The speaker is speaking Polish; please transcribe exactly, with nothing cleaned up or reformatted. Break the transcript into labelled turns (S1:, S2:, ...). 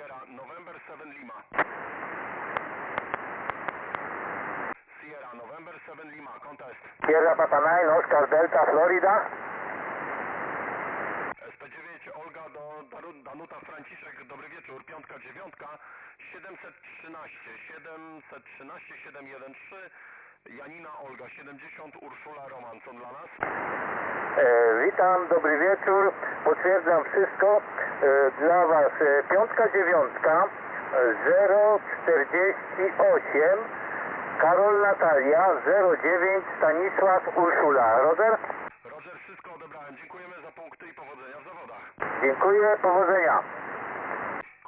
S1: Sierra, November siedem Lima. Sierra, November siedem Lima, contest.
S2: Sierra Papa dziewięć, Oscar Delta, Florida.
S1: S P dziewięć, Olga do Daru- Danuta Franciszek, dobry wieczór, piątka, dziewiątka, siedemset trzynaście, siedemset trzynaście, siedem jeden trzy, Janina Olga, siedemdziesiąt, Urszula Roman, co dla nas?
S2: E, witam, dobry wieczór, potwierdzam wszystko. E, dla Was e, piątka, dziewiątka, zero czterdzieści osiem, Karol Natalia, zero dziewięć, Stanisław Urszula. Roger?
S1: Roger, wszystko odebrałem, dziękujemy za punkty i powodzenia w zawodach.
S2: Dziękuję, powodzenia.